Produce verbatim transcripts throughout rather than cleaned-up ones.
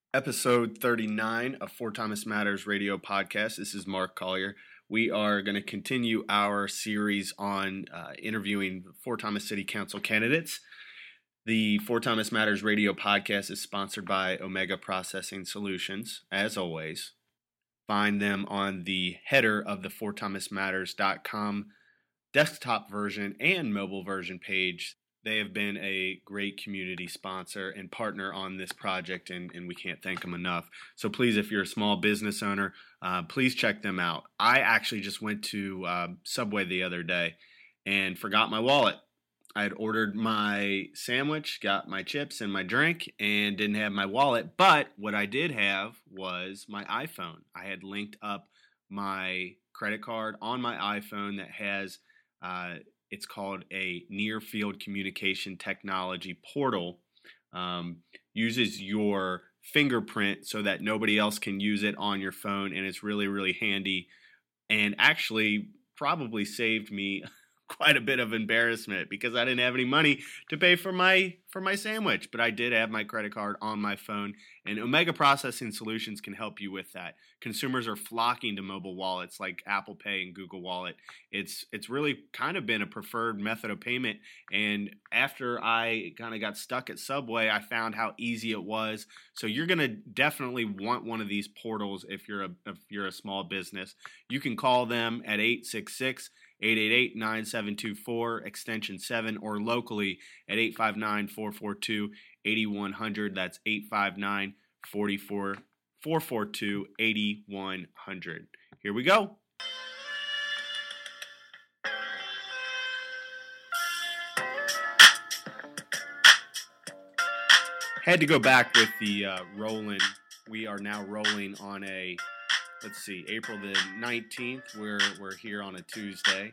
Episode thirty-nine of Fort Thomas Matters Radio Podcast. This is Mark Collier. We are going to continue our series on uh, interviewing Fort Thomas City Council candidates. The Fort Thomas Matters Radio Podcast is sponsored by Omega Processing Solutions, as always. Find them on the header of the fort thomas matters dot com desktop version and mobile version page. They have been a great community sponsor and partner on this project, and, and we can't thank them enough. So please, if you're a small business owner, uh, please check them out. I actually just went to uh, Subway the other day and forgot my wallet. I had ordered my sandwich, got my chips and my drink, and didn't have my wallet. But what I did have was my iPhone. I had linked up my credit card on my iPhone that has uh, it's called a Near Field Communication Technology Portal. Um, uses your fingerprint so that nobody else can use it on your phone, and it's really, really handy, and actually probably saved me quite a bit of embarrassment because I didn't have any money to pay for my for my sandwich, but I did have my credit card on my phone, and Omega Processing Solutions can help you with that. Consumers are flocking to mobile wallets like Apple Pay and Google Wallet. It's it's really kind of been a preferred method of payment, and after I kind of got stuck at Subway, I found how easy it was. So you're going to definitely want one of these portals if you're a if you're a small business. You can call them at eight six six, eight eight eight, nine seven two four, extension seven, or locally at eight five nine, four four two, eight one zero zero. That's eight five nine, four four two, four four two, eight one zero zero. Here we go. Had to go back with the uh, rolling. We are now rolling on a, let's see, April the nineteenth. We're, we're here on a Tuesday.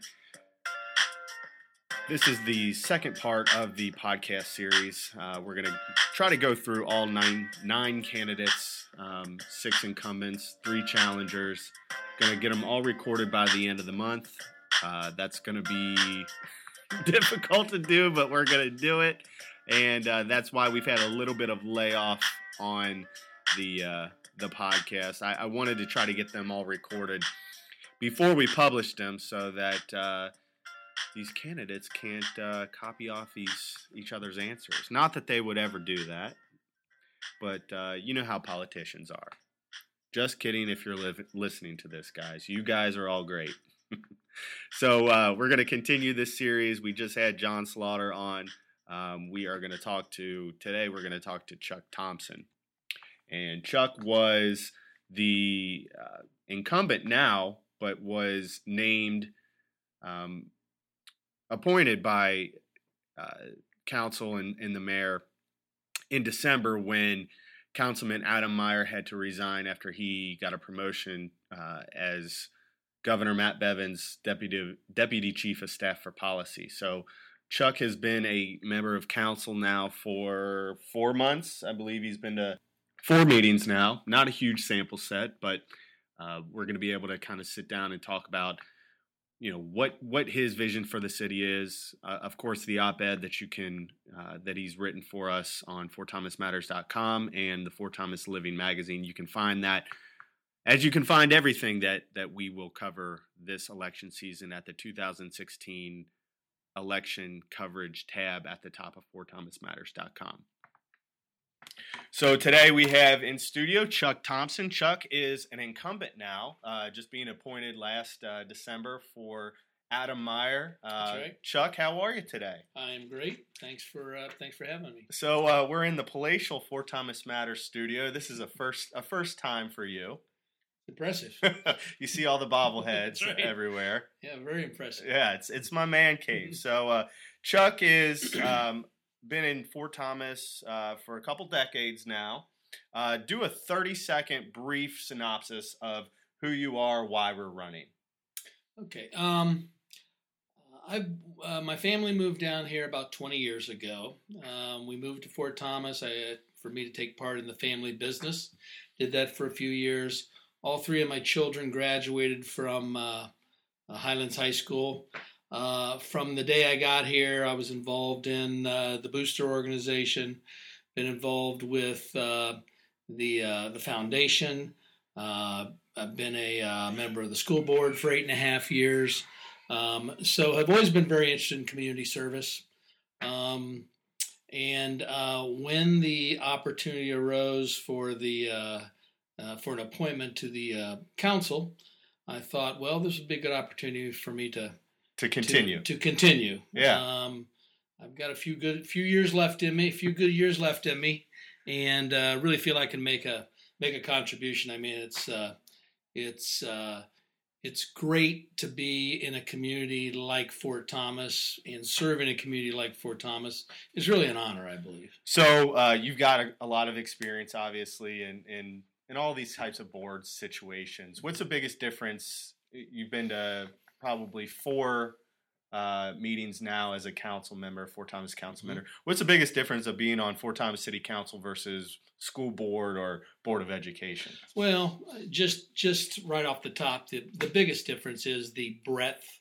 This is the second part of the podcast series. Uh, we're going to try to go through all nine nine candidates, um, six incumbents, three challengers. Going to get them all recorded by the end of the month. Uh, that's going to be difficult to do, but we're going to do it. And uh, that's why we've had a little bit of layoff on the uh, the podcast. I, I wanted to try to get them all recorded before we published them so that uh, these candidates can't uh, copy off these each other's answers. Not that they would ever do that, but uh, you know how politicians are. Just kidding if you're li- listening to this, guys. You guys are all great. So uh, we're going to continue this series. We just had John Slaughter on. Um, we are going to talk to, today we're going to talk to Chuck Thompson. And Chuck was the uh, incumbent now, but was named, um, appointed by uh, council and, and the mayor in December when Councilman Adam Meyer had to resign after he got a promotion uh, as Governor Matt Bevin's deputy deputy chief of staff for policy. So Chuck has been a member of council now for four months. I believe he's been to four meetings now. Not a huge sample set, but uh, we're going to be able to kind of sit down and talk about, you know, what what his vision for the city is. Uh, of course, the op-ed that you can uh, that he's written for us on fort thomas matters dot com and the Fort Thomas Living magazine. You can find that, as you can find everything that that we will cover this election season at the two thousand sixteen election coverage tab at the top of fort thomas matters dot com. So today we have in studio Chuck Thompson. Chuck is an incumbent now, uh, just being appointed last uh, December for Adam Meyer. Uh, That's right. Chuck, how are you today? I'm great. Thanks for uh, thanks for having me. So uh, we're in the palatial Fort Thomas Matters studio. This is a first a first time for you. Impressive. You see all the bobbleheads right. everywhere. Yeah, very impressive. Yeah, it's it's my man cave. So uh, Chuck is um, been in Fort Thomas uh, for a couple decades now. Uh, do a thirty second brief synopsis of who you are, why we're running. Okay. Um, I uh, my family moved down here about twenty years ago. Um, we moved to Fort Thomas I, for me to take part in the family business. Did that for a few years. All three of my children graduated from uh, Highlands High School. Uh, from the day I got here, I was involved in uh, the Booster Organization, been involved with uh, the uh, the foundation. Uh, I've been a uh, member of the school board for eight and a half years. Um, so I've always been very interested in community service. Um, and uh, when the opportunity arose for the uh, uh, for an appointment to the uh, council, I thought, well, this would be a good opportunity for me to to continue. To, to continue. Yeah. Um, I've got a few good few years left in me, a few good years left in me, and uh, really feel I can make a make a contribution. I mean, it's uh, it's uh, it's great to be in a community like Fort Thomas and serve in a community like Fort Thomas is really an honor, I believe. So uh, you've got a, a lot of experience, obviously, in, in in all these types of board situations. What's the biggest difference? You've been to probably four uh, meetings now as a council member, Fort Thomas council Mm-hmm. member. What's the biggest difference of being on Fort Thomas City Council versus school board or board of education? Well, just just right off the top, the, the biggest difference is the breadth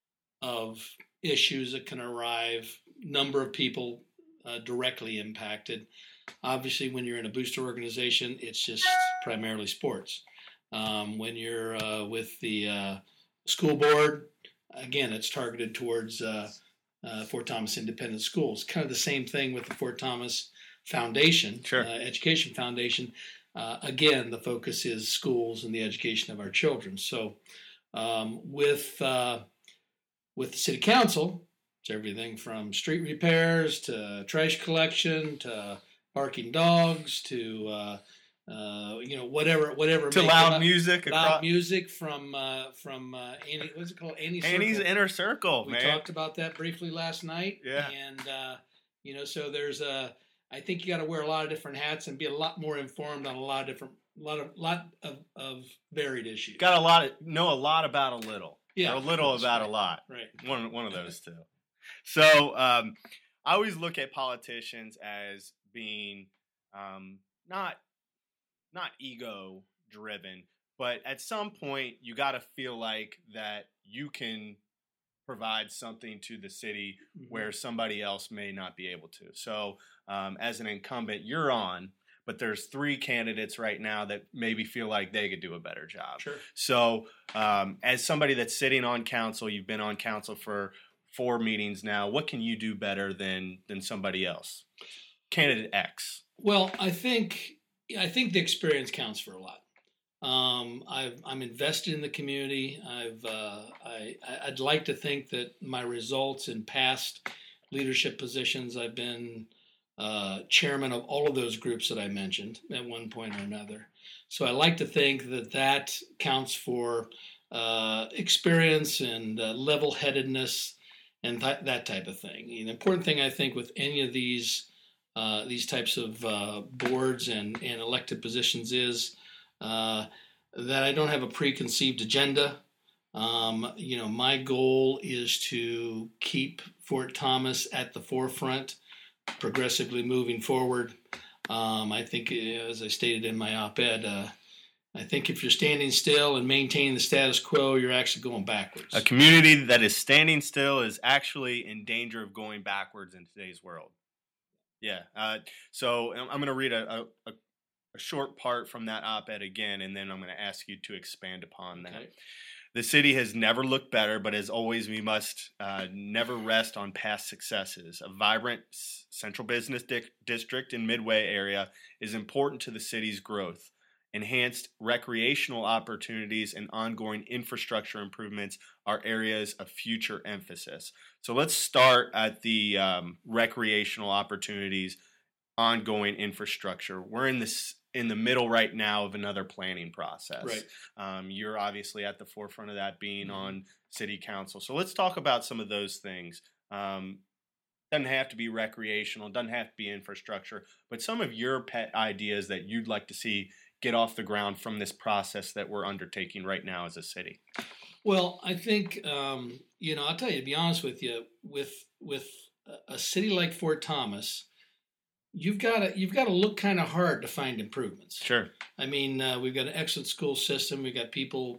of issues that can arrive, number of people uh, directly impacted. Obviously, when you're in a booster organization, it's just primarily sports. Um, when you're uh, with the uh, school board, again, it's targeted towards uh, uh, Fort Thomas Independent Schools. Kind of the same thing with the Fort Thomas Foundation, Sure. uh, Education Foundation. Uh, again, the focus is schools and the education of our children. So um, with uh, with the city council, it's everything from street repairs to trash collection to barking dogs to uh, uh, you know whatever whatever To make loud it, music. loud across, music from uh, from uh, Annie. What's it called? Annie's Annie's Circle. Inner Circle, We man. talked about that briefly last night. Yeah. And uh, you know, so there's a. I think you got to wear a lot of different hats and be a lot more informed on a lot of different, lot of lot of, of varied issues. Got a lot of know a lot about a little. Yeah, or a little that's about right. a lot. Right. One one of those two. So um, I always look at politicians as being um, not not ego driven, but at some point you got to feel like that you can provide something to the city Mhm. where somebody else may not be able to. So um, as an incumbent, you're on, but there's three candidates right now that maybe feel like they could do a better job. Sure. So um, as somebody that's sitting on council, you've been on council for four meetings now, what can you do better than than somebody else? Candidate X. Well, I think I think the experience counts for a lot. Um, I've, I'm invested in the community. I've uh, I, I'd like to think that my results in past leadership positions, I've been uh, chairman of all of those groups that I mentioned at one point or another. So I like to think that that counts for uh, experience and uh, level-headedness and th- that type of thing. The important thing I think with any of these uh, these types of uh, boards and, and elected positions is uh, that I don't have a preconceived agenda. Um, you know, my goal is to keep Fort Thomas at the forefront, progressively moving forward. Um, I think, as I stated in my op-ed, uh, I think if you're standing still and maintaining the status quo, you're actually going backwards. A community that is standing still is actually in danger of going backwards in today's world. Yeah. Uh, so I'm going to read a, a, a short part from that op-ed again, and then I'm going to ask you to expand upon that. Okay. The city has never looked better, but as always, we must uh, never rest on past successes. A vibrant s- central business di- district in Midway area is important to the city's growth. Enhanced recreational opportunities and ongoing infrastructure improvements are areas of future emphasis. So let's start at the um, recreational opportunities, ongoing infrastructure. We're in this in the middle right now of another planning process. Right. Um, you're obviously at the forefront of that, being Mhm. on city council. So let's talk about some of those things. Um, doesn't have to be recreational, doesn't have to be infrastructure, but some of your pet ideas that you'd like to see get off the ground from this process that we're undertaking right now as a city. Well, I think um, you know. I'll tell you, to be honest with you, with with a city like Fort Thomas, you've got to you've got to look kind of hard to find improvements. Sure. I mean, uh, we've got an excellent school system. We've got people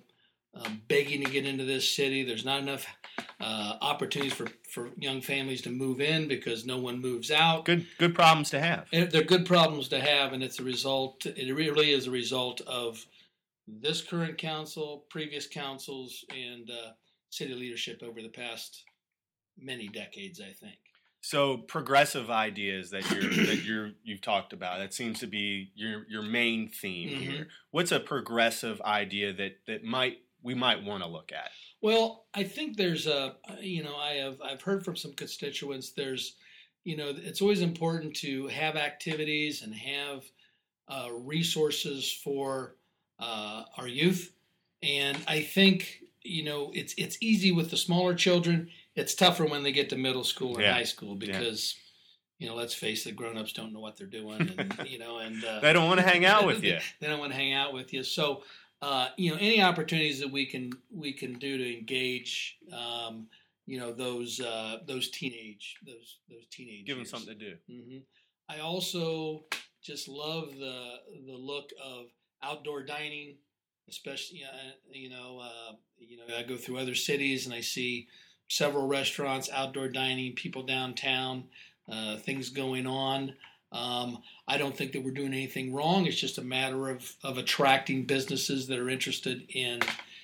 uh, begging to get into this city. There's not enough uh, opportunities for, for young families to move in because no one moves out. Good good problems to have. And they're good problems to have, and it's a result. It really is a result of this current council, previous councils, and uh, city leadership over the past many decades, I think. So progressive ideas that you're that you're you've talked about, that seems to be your your main theme mm-hmm. here. What's a progressive idea that that might we might want to look at? Well, I think there's a you know I have I've heard from some constituents. There's you know it's always important to have activities and have uh, resources for uh, our youth, and I think you know it's it's easy with the smaller children. It's tougher when they get to middle school or yeah. high school because, yeah. you know, let's face it, grown-ups don't know what they're doing, and you know, and uh, they don't want to hang out with you. They don't want to hang out with you. So, uh, you know, any opportunities that we can we can do to engage, um, you know, those uh, those teenage those those teenagers, give them something to do. Mm-hmm. I also just love the the look of outdoor dining, especially uh, you know uh, you know I go through other cities and I see several restaurants, outdoor dining, people downtown, uh, things going on. Um, I don't think that we're doing anything wrong. It's just a matter of, of attracting businesses that are interested in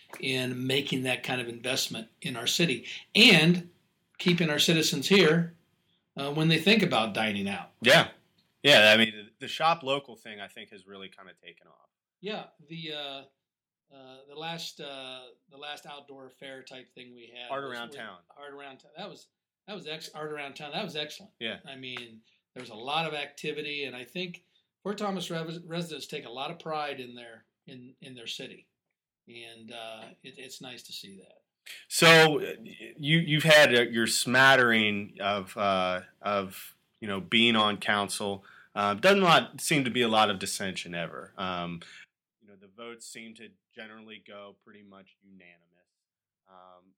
in making that kind of investment in our city and keeping our citizens here uh, when they think about dining out. Yeah. Yeah, I mean, the shop local thing, I think, has really kind of taken off. Yeah, the uh, Uh, the last uh, the last outdoor fair type thing we had, Art Around Town. Art Around Town. That was that was ex- Art Around Town. That was excellent. Yeah. I mean, there was a lot of activity, and I think Fort Thomas res- residents take a lot of pride in their in, in their city, and uh, it, it's nice to see that. So you you've had a, your smattering of uh, of you know being on council. Uh, doesn't lot seem to be a lot of dissension ever. Um, you know, the votes seem to generally go pretty much unanimous. Um,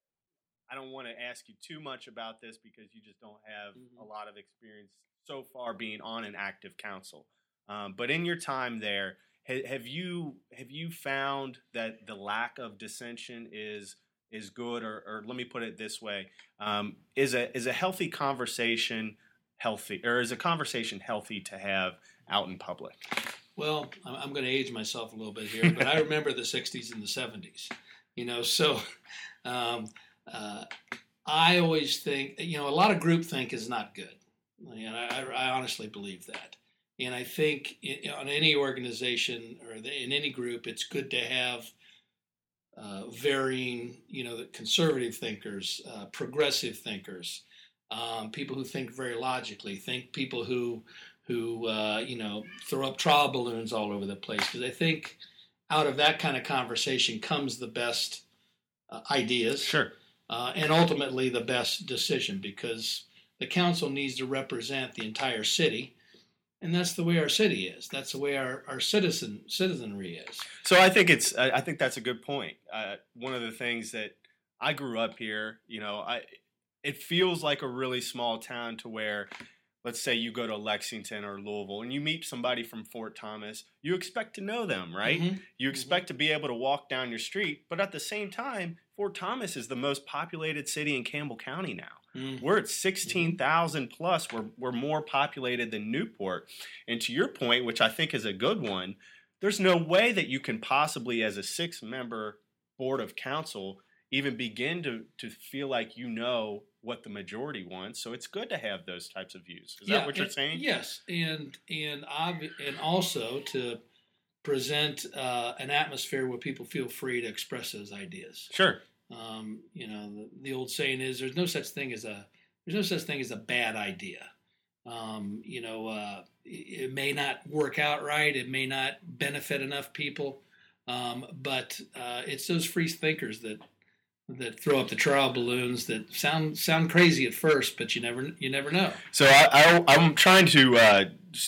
I don't want to ask you too much about this because you just don't have mm-hmm. a lot of experience so far being on an active council. Um, but in your time there, ha- have you have you found that the lack of dissension is is good, or, or let me put it this way: um, is a is a healthy conversation healthy, or is a conversation healthy to have out in public? Well, I'm going to age myself a little bit here, but I remember the sixties and the seventies, you know, so um, uh, I always think, you know, a lot of groupthink is not good. You know, I, I honestly believe that. And I think in, on any organization or in any group, it's good to have uh, varying, you know, conservative thinkers, uh, progressive thinkers, um, people who think very logically, think people who who, uh, you know, throw up trial balloons all over the place. Because I think out of that kind of conversation comes the best uh, ideas. Sure. Uh, and ultimately the best decision, because the council needs to represent the entire city. And that's the way our city is. That's the way our, our citizen citizenry is. So I think it's, I think that's a good point. Uh, one of the things that I grew up here, you know, I, it feels like a really small town to where, let's say you go to Lexington or Louisville and you meet somebody from Fort Thomas, you expect to know them, right? Mm-hmm. You expect mm-hmm. to be able to walk down your street, but at the same time, Fort Thomas is the most populated city in Campbell County now. Mm-hmm. We're at sixteen thousand plus. We're, we're more populated than Newport. And to your point, which I think is a good one, there's no way that you can possibly, as a six-member board of council, even begin to, to feel like you know what the majority wants. So it's good to have those types of views. Is yeah, that what you're and, saying? Yes, and and obvi- and also to present uh, an atmosphere where people feel free to express those ideas. Sure. Um, you know, the, the old saying is, "There's no such thing as a there's no such thing as a bad idea." Um, you know, uh, it, it may not work out right. It may not benefit enough people, um, but uh, it's those free thinkers that. that throw up the trial balloons that sound sound crazy at first, but you never you never know. So I, I, I'm trying to uh,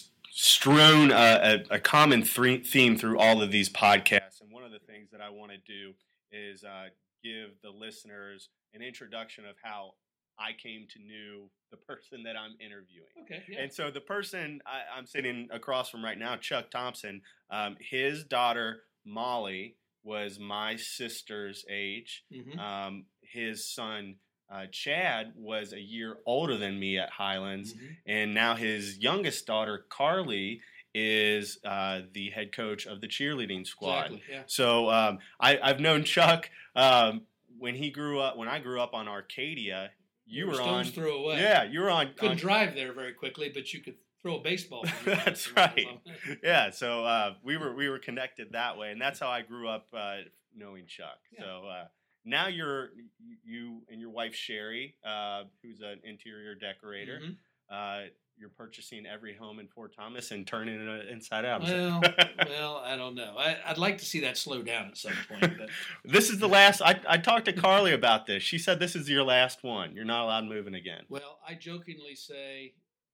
strewn a, a, a common th- theme through all of these podcasts, and one of the things that I want to do is uh, give the listeners an introduction of how I came to know the person that I'm interviewing. Okay. Yeah. And so the person I, I'm sitting across from right now, Chuck Thompson, um, his daughter Molly was my sister's age. Mm-hmm. Um, his son, uh, Chad, was a year older than me at Highlands. Mm-hmm. And now his youngest daughter, Carly, is uh, the head coach of the cheerleading squad. Exactly, yeah. So um, I, I've known Chuck um, when he grew up, when I grew up on Arcadia. You were on. Stone's throw away. Yeah, you were on. Couldn't on, drive there very quickly, but you could throw a baseball. That's right. Yeah, so uh, we were we were connected that way, and that's how I grew up uh, knowing Chuck. Yeah. So uh, now you're you and your wife Sherry, uh, who's an interior decorator. Mm-hmm. Uh, you're purchasing every home in Fort Thomas and turning it inside out. Well, well, I don't know. I, I'd like to see that slow down at some point. But. This is the last. I, I talked to Carly about this. She said this is your last one. You're not allowed moving again. Well, I jokingly say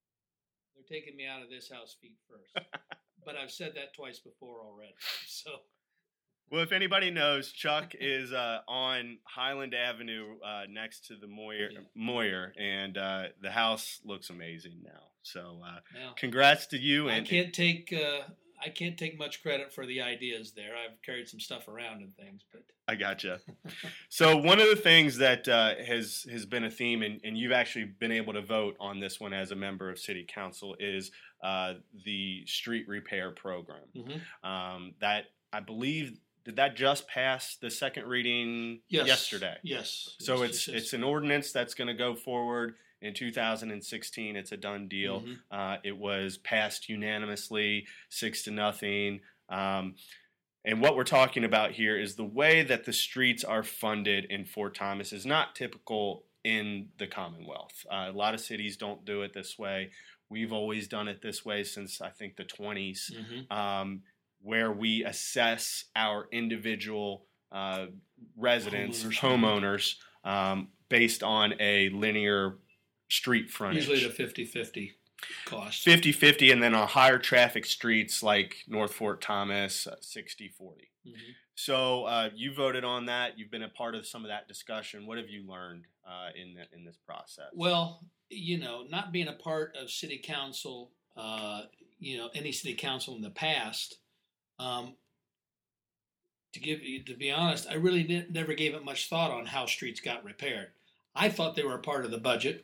they're taking me out of this house feet first. But I've said that twice before already. So. Well, if anybody knows, Chuck is uh, on Highland Avenue uh, next to the Moyer, Yeah. Moyer and uh, the house looks amazing now. So, uh, Well, congrats to you. And I can't take uh, I can't take much credit for the ideas there. I've carried some stuff around and things, but I gotcha. So, one of the things that uh, has has been a theme, and, and you've actually been able to vote on this one as a member of City Council, is uh, the street repair program. mm-hmm. Um, that I believe. Did that just pass the second reading yes. yesterday? Yes. So yes, it's yes, it's an ordinance that's going to go forward in two thousand sixteen. It's a done deal. Mm-hmm. Uh, it was passed unanimously, six to nothing. Um, and what we're talking about here is the way that the streets are funded in Fort Thomas is not typical in the Commonwealth. Uh, a lot of cities don't do it this way. We've always done it this way since I think the twenties. Mm-hmm. Um, where we assess our individual uh, residents, homeowners, homeowners um, based on a linear street frontage. Usually the fifty-fifty cost. fifty-fifty, and then on higher traffic streets like North Fort Thomas, uh, sixty forty. Mm-hmm. So uh, you voted on that. You've been a part of some of that discussion. What have you learned uh, in, the, in this process? Well, you know, not being a part of city council, uh, you know, any city council in the past, Um, to give you, to be honest, I really didn't, never gave it much thought on how streets got repaired. I thought they were a part of the budget,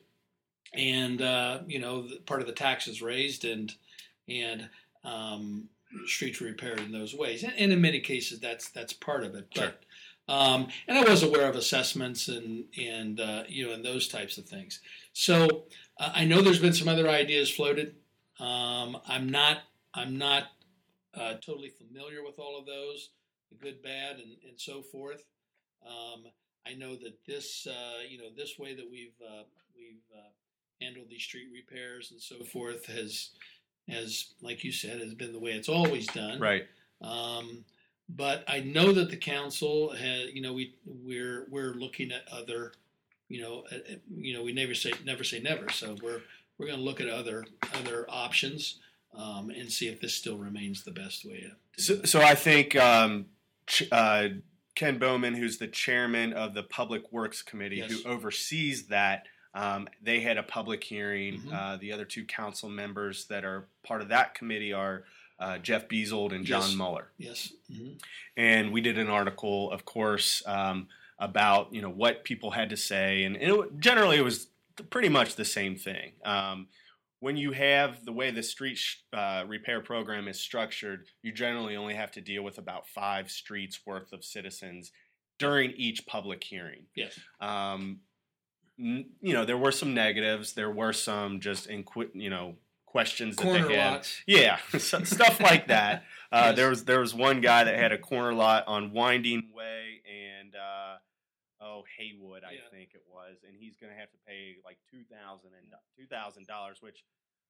and uh, you know, the, part of the taxes raised, and and um, streets were repaired in those ways. And, and in many cases, that's that's part of it. Sure. But um, and I was aware of assessments and and uh, you know, and those types of things. So uh, I know there's been some other ideas floated. Um, I'm not. I'm not. Uh, totally familiar with all of those, the good, bad, and, and so forth. Um, I know that this, uh, you know, this way that we've uh, we've uh, handled these street repairs and so forth has, has, like you said, has been the way it's always done. Right. Um, but I know that the council has, you know, we we're we're looking at other, you know, at, at, you know, we never say never say never. So we're we're going to look at other other options. Um, and see if this still remains the best way to so, so I think um, ch- uh, Ken Bowman, who's the chairman of the Public Works Committee, yes. who oversees that, um, they had a public hearing. Mm-hmm. Uh, the other two council members that are part of that committee are uh, Jeff Beazold and John yes. Muller. Yes. Mm-hmm. And we did an article, of course, um, about you know what people had to say, and, and it, generally it was pretty much the same thing. Um, When you have the way the street uh, repair program is structured, you generally only have to deal with about five streets worth of citizens during each public hearing. Yes. Um, n- you know, there were some negatives. There were some just, inqu- you know, questions that Corner they had. lots. Yeah, so, stuff like that. Uh, Yes. There was there was one guy that had a corner lot on Winding Way and uh, oh Haywood, I Yeah. think it was, and he's going to have to pay like two thousand and two thousand dollars. Which,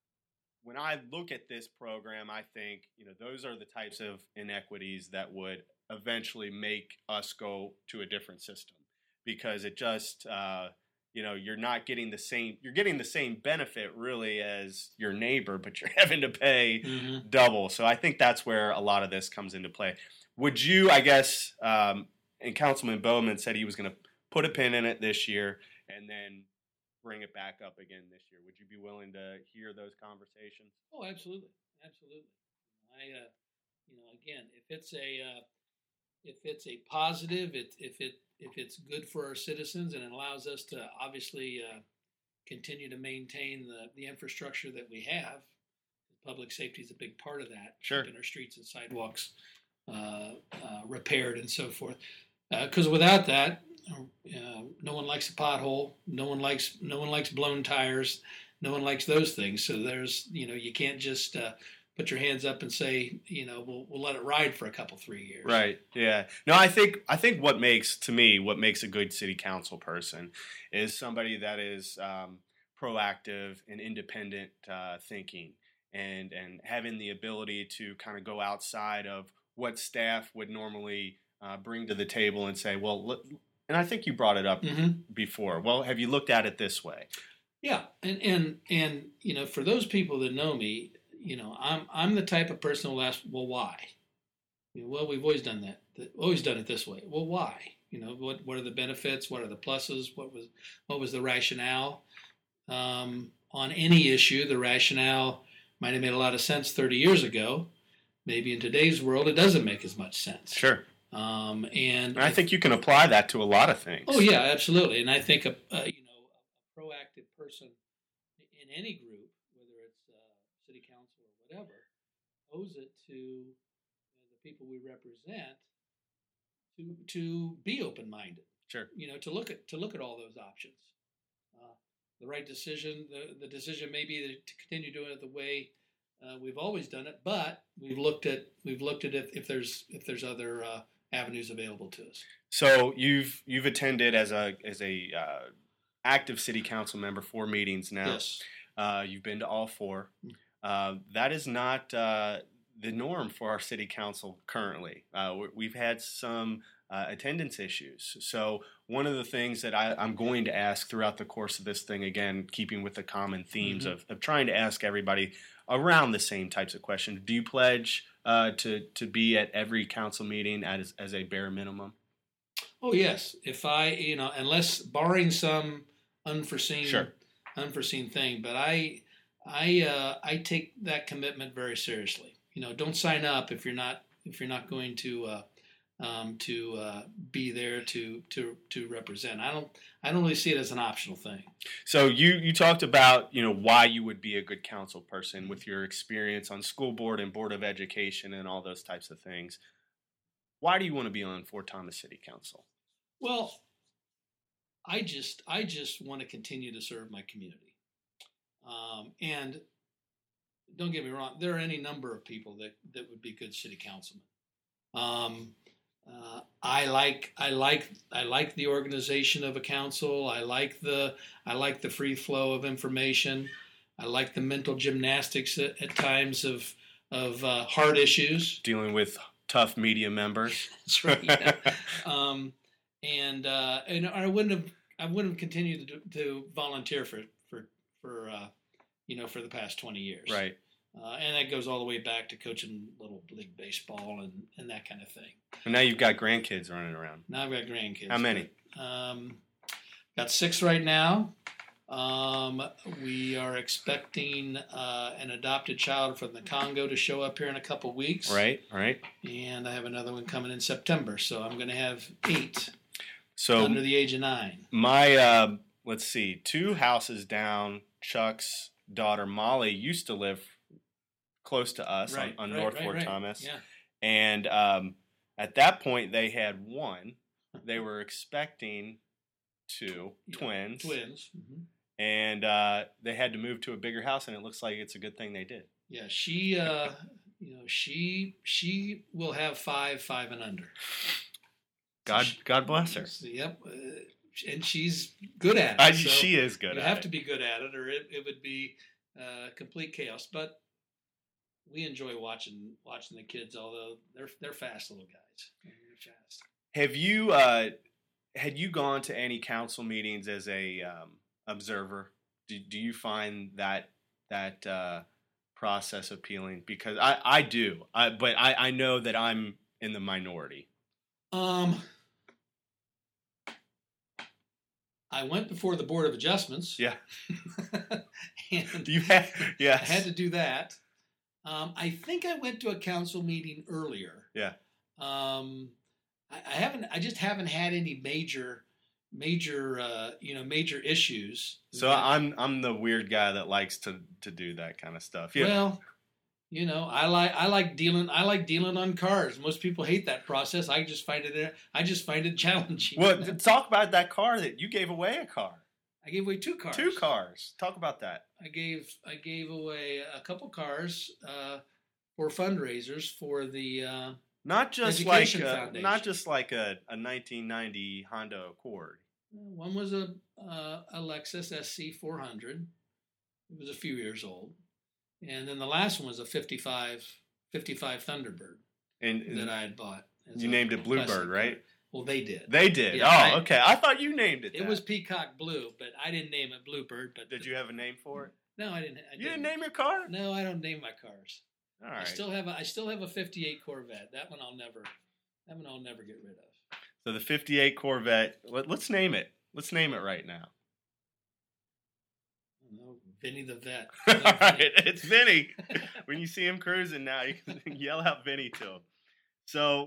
when I look at this program, I think you know those are the types of inequities that would eventually make us go to a different system, because it just uh, you know you're not getting the same you're getting the same benefit really as your neighbor, but you're having to pay Mm-hmm. double. So I think that's where a lot of this comes into play. Would you, I guess, um, and Councilman Bowman said he was going to put a pin in it this year and then bring it back up again this year. Would you be willing to hear those conversations? Oh, absolutely, absolutely. I, uh, you know, again, if it's a, uh, if it's a positive, it, if it if it's good for our citizens and it allows us to obviously uh, continue to maintain the, the infrastructure that we have. Public safety is a big part of that. Sure. Keeping our streets and sidewalks uh, uh, repaired and so forth. Because uh, without that, uh, no one likes a pothole. No one likes no one likes blown tires. No one likes those things. So there's you know you can't just uh, put your hands up and say you know we'll we'll let it ride for a couple three years. Right. Yeah. No, I think I think what makes to me what makes a good city council person is somebody that is um, proactive and independent uh, thinking. And, and having the ability to kind of go outside of what staff would normally uh, bring to the table and say, well, look, and I think you brought it up mm-hmm. before. Well, have you looked at it this way? Yeah, and and and you know, for those people that know me, you know, I'm I'm the type of person who will ask, well, why? You know, well, we've always done that, always done it this way. Well, why? You know, what what are the benefits? What are the pluses? What was what was the rationale um, on any issue? The rationale might have made a lot of sense thirty years ago. Maybe in today's world, it doesn't make as much sense. Sure. Um, and, and I if, think you can apply that to a lot of things. Oh yeah, absolutely. And I think a, a you know a proactive person in any group, whether it's uh, city council or whatever, owes it to you know, the people we represent to to be open minded. Sure. You know, to look at to look at all those options. The right decision, the, the decision may be to continue doing it the way uh, we've always done it, but we've looked at we've looked at if, if there's if there's other uh, avenues available to us. So you've you've attended as a as a uh, active city council member four meetings now. Yes. Uh, you've been to all four. Uh, that is not uh, the norm for our city council currently. Uh, we've had some uh, attendance issues. So one of the things that I, I'm going to ask throughout the course of this thing, again, keeping with the common themes mm-hmm. of, of trying to ask everybody around the same types of questions. Do you pledge uh, to, to be at every council meeting as, as a bare minimum? Oh, yes. If I, you know, unless barring some unforeseen sure. unforeseen thing, but I I uh, I take that commitment very seriously. You know, don't sign up if you're not if you're not going to uh, um, to uh, be there to to to represent. I don't I don't really see it as an optional thing. So you you talked about you know why you would be a good council person with your experience on school board and board of education and all those types of things. Why do you want to be on Fort Thomas City Council? Well, I just I just want to continue to serve my community, um, and don't get me wrong, there are any number of people that, that would be good city councilmen. Um, uh, I like I like I like the organization of a council. I like the I like the free flow of information. I like the mental gymnastics at, at times of of uh, hard issues, dealing with tough media members. That's right. Yeah. um, and uh, and I wouldn't have I wouldn't have continued to, to volunteer for for for uh, you know for the past twenty years. Right. Uh, and that goes all the way back to coaching little league baseball and, and that kind of thing. And now you've got grandkids running around. Now I've got grandkids. How many? But, um, got six right now. Um, we are expecting uh, an adopted child from the Congo to show up here in a couple weeks. Right, right. And I have another one coming in September, so I'm going to have eight so under the age of nine. My, uh, let's see, two houses down, Chuck's daughter Molly used to live close to us right, on, on right, North right, Fort right. Thomas. Yeah. And um, at that point, they had one. They were expecting two yeah. twins. Twins. Mm-hmm. And uh, they had to move to a bigger house, and it looks like it's a good thing they did. Yeah, she, uh, you know, she she will have five, five and under. God, she, God bless her. Yep, uh, and she's good at it. I, so she is good. You at have it. to be good at it, or it, it would be uh, complete chaos. But we enjoy watching watching the kids, although they're they're fast little guys. They're fast. Have you uh, had you gone to any council meetings as a um, observer? Do, do you find that that uh, process appealing? Because I, I do, I, but I, I know that I'm in the minority. Um, I went before the Board of Adjustments. Yeah. and you had, yes. I had to do that. Um, I think I went to a council meeting earlier. Yeah. Um, I, I haven't. I just haven't had any major, major, uh, you know, major issues. So that, I'm I'm the weird guy that likes to to do that kind of stuff. Yeah. Well, you know, I like I like dealing I like dealing on cars. Most people hate that process. I just find it I just find it challenging. Well, talk about that car that you gave away. A car. I gave away two cars. Two cars. Talk about that. I gave I gave away a couple cars uh, for fundraisers for the uh, not just Education like a, Foundation. not just like a, a nineteen ninety Honda Accord. One was a uh, a Lexus S C four hundred. It was a few years old, and then the last one was a fifty-five, fifty-five Thunderbird And, that I had bought. you named it Bluebird, right? Well, they did. They did. Yeah, oh, I, okay. I thought you named it. It that. was Peacock Blue, but I didn't name it Bluebird. But Did you have a name for it? No, I didn't. I you didn't name your car? No, I don't name my cars. All right. I still have a I still have a fifty-eight Corvette. That one I'll never that one I'll never get rid of. So the fifty-eight Corvette. Let, let's name it. Let's name it right now. I don't know, Vinny the Vet. All right, it's Vinny. When you see him cruising now, you can yell out Vinny to him. So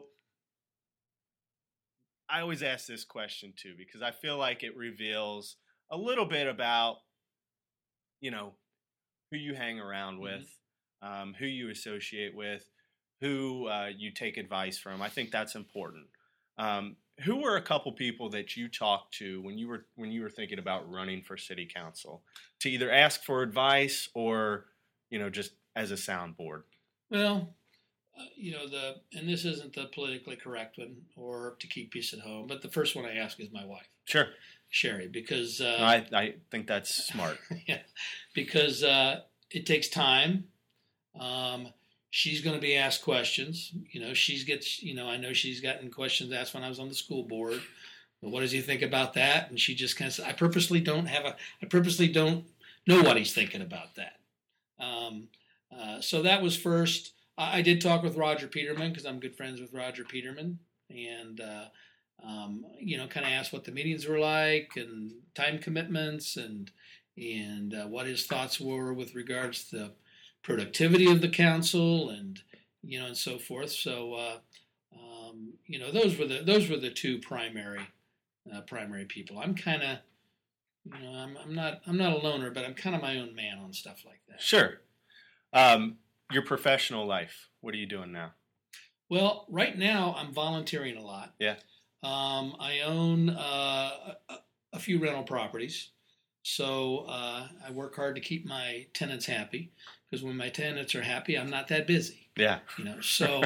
I always ask this question too because I feel like it reveals a little bit about, you know, who you hang around with, mm-hmm. um, who you associate with, who uh, you take advice from. I think that's important. Um, who were a couple people that you talked to when you were when you were thinking about running for city council to either ask for advice or, you know, just as a soundboard? Well, uh, you know, the and this isn't the politically correct one or to keep peace at home, but the first one I ask is my wife. Sure. Sherry, because uh, no, I I think that's smart. Yeah, because uh, it takes time. Um, she's going to be asked questions. You know, she's gets. You know, I know she's gotten questions asked when I was on the school board. Well, what does he think about that? And she just kind of said, I purposely don't have a. I purposely don't know what he's thinking about that. Um, uh, so that was first. I, I did talk with Roger Peterman because I'm good friends with Roger Peterman, and. Uh, Um, you know, kind of asked what the meetings were like and time commitments and and uh, what his thoughts were with regards to the productivity of the council and you know and so forth. So uh, um, you know those were the those were the two primary uh, primary people. I'm kind of you know I'm I'm not I'm not a loner, but I'm kind of my own man on stuff like that. Sure. Um, your professional life. What are you doing now? Well, right now I'm volunteering a lot. Yeah. Um, I own uh, a, a few rental properties, so uh, I work hard to keep my tenants happy. Because when my tenants are happy, I'm not that busy. Yeah, you know. So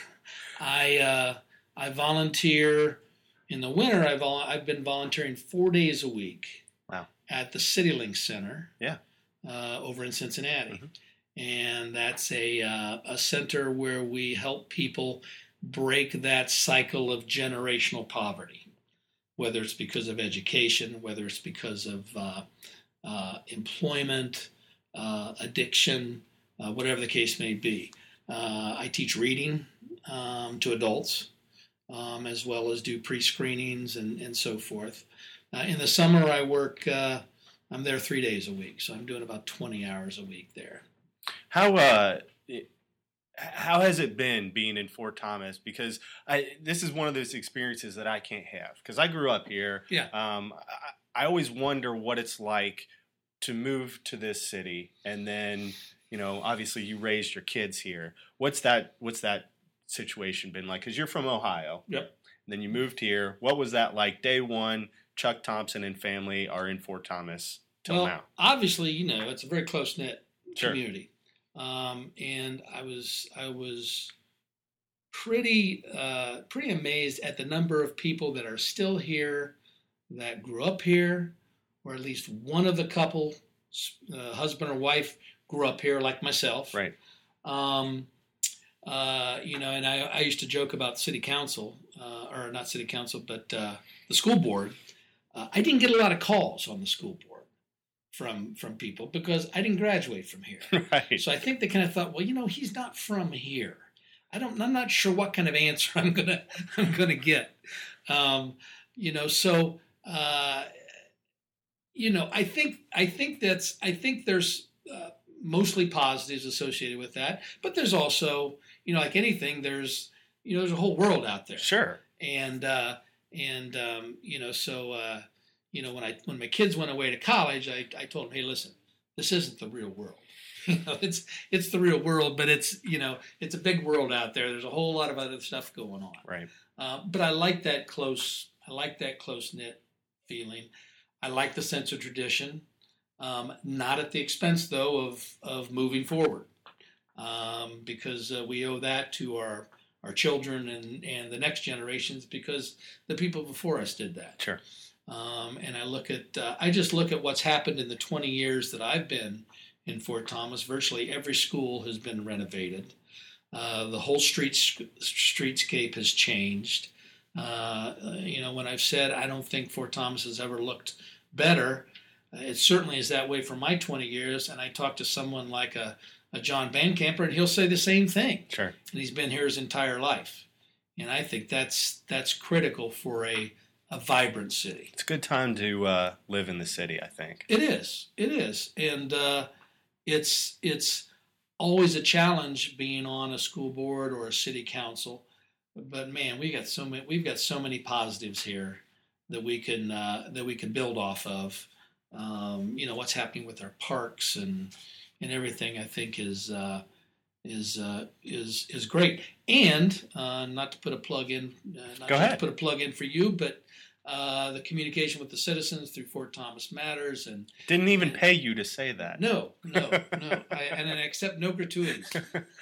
I uh, I volunteer in the winter. I've vol- I've been volunteering four days a week. Wow. At the CityLink Center. Yeah. Uh, over in Cincinnati, mm-hmm. and that's a uh, a center where we help people break that cycle of generational poverty, whether it's because of education, whether it's because of uh, uh, employment, uh, addiction, uh, whatever the case may be. Uh, I teach reading um, to adults, um, as well as do pre-screenings and, and so forth. Uh, in the summer, I work, uh, I'm there three days a week, so I'm doing about twenty hours a week there. How, uh, it- How has it been being in Fort Thomas? Because I, this is one of those experiences that I can't have. Because I grew up here. Yeah. Um, I, I always wonder what it's like to move to this city, and then you know, obviously you raised your kids here. What's that? What's that situation been like? Because you're from Ohio. Yep. And then you moved here. What was that like? Day one, Chuck Thompson and family are in Fort Thomas till well, now. Obviously, you know, it's a very close knit Sure. community. Um, and I was I was pretty uh, pretty amazed at the number of people that are still here, that grew up here, or at least one of the couple, uh, husband or wife, grew up here, like myself. Right. Um, uh, you know, and I, I used to joke about city council, uh, or not city council, but uh, the school board. Uh, I didn't get a lot of calls on the school board from from people because I didn't graduate from here. Right. So I think they kind of thought, well, you know, he's not from here. I don't. I'm not sure what kind of answer I'm gonna I'm gonna get. Um, you know, so uh, you know, I think I think that's I think there's uh, mostly positives associated with that, but there's also, you know, like anything, there's you know, there's a whole world out there. Sure. and uh, and um, you know, so uh, you know, when I when my kids went away to college, I, I told them, hey, listen, this isn't the real world. You know, it's it's the real world, but it's you know, it's a big world out there. There's a whole lot of other stuff going on. Right. Uh, but I like that close. I like that close knit feeling. I like the sense of tradition, um, not at the expense though of of moving forward, um, because uh, we owe that to our our children and and the next generations because the people before us did that. Sure. Um, and I look at uh, I just look at what's happened in the twenty years that I've been in Fort Thomas. Virtually every school has been renovated. Uh, the whole street streetscape has changed. Uh, you know, when I've said I don't think Fort Thomas has ever looked better, it certainly is that way for my twenty years. And I talk to someone like a, a John Bancamper, and he'll say the same thing. Sure. And he's been here his entire life. And I think that's that's critical for a a vibrant city. It's a good time to uh, live in the city, I think. It is. It is. And uh, it's it's always a challenge being on a school board or a city council. But man, we got so many we've got so many positives here that we can uh, that we can build off of. Um, you know, what's happening with our parks and and everything I think is uh, is uh, is is great. And uh, not to put a plug in, uh, not Go just ahead. to put a plug in for you, but uh, the communication with the citizens through Fort Thomas Matters and Didn't even and, pay you to say that. No, no, no, I, and I accept no gratuities.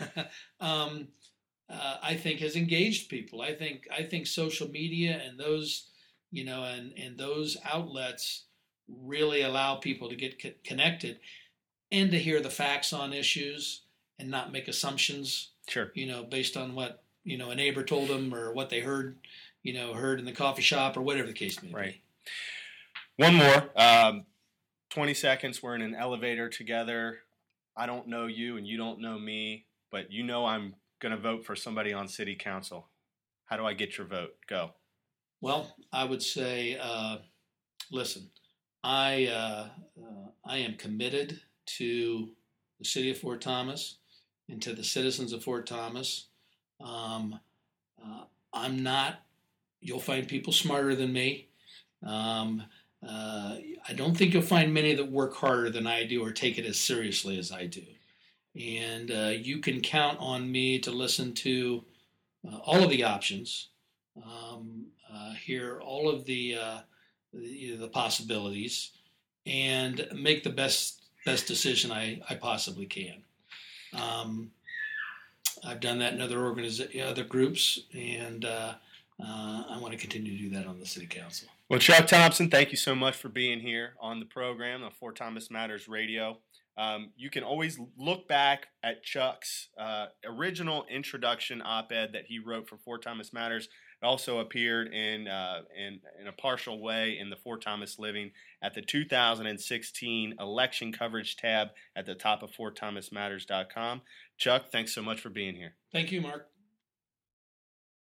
um, uh, I think has engaged people. I think I think social media and those you know and and those outlets really allow people to get co- connected and to hear the facts on issues and not make assumptions. Sure. You know, based on what you know a neighbor told them or what they heard. You know, heard in the coffee shop or whatever the case may Right. be. One more. Um, twenty seconds. We're in an elevator together. I don't know you and you don't know me, but you know I'm going to vote for somebody on city council. How do I get your vote? Go. Well, I would say, uh, listen, I uh, uh, I am committed to the city of Fort Thomas and to the citizens of Fort Thomas. Um, uh, I'm not. You'll find people smarter than me. Um, uh, I don't think you'll find many that work harder than I do or take it as seriously as I do. And uh, you can count on me to listen to uh, all of the options, um, uh, hear all of the, uh, the the possibilities, and make the best best decision I, I possibly can. Um, I've done that in other organiza- other groups, and uh, uh, I want to continue to do that on the city council. Well, Chuck Thompson, thank you so much for being here on the program, on Fort Thomas Matters Radio. Um, you can always look back at Chuck's uh, original introduction op-ed that he wrote for Fort Thomas Matters. It also appeared in, uh, in in a partial way in the Fort Thomas Living at the two thousand sixteen election coverage tab at the top of fort thomas matters dot com. Chuck, thanks so much for being here. Thank you, Mark.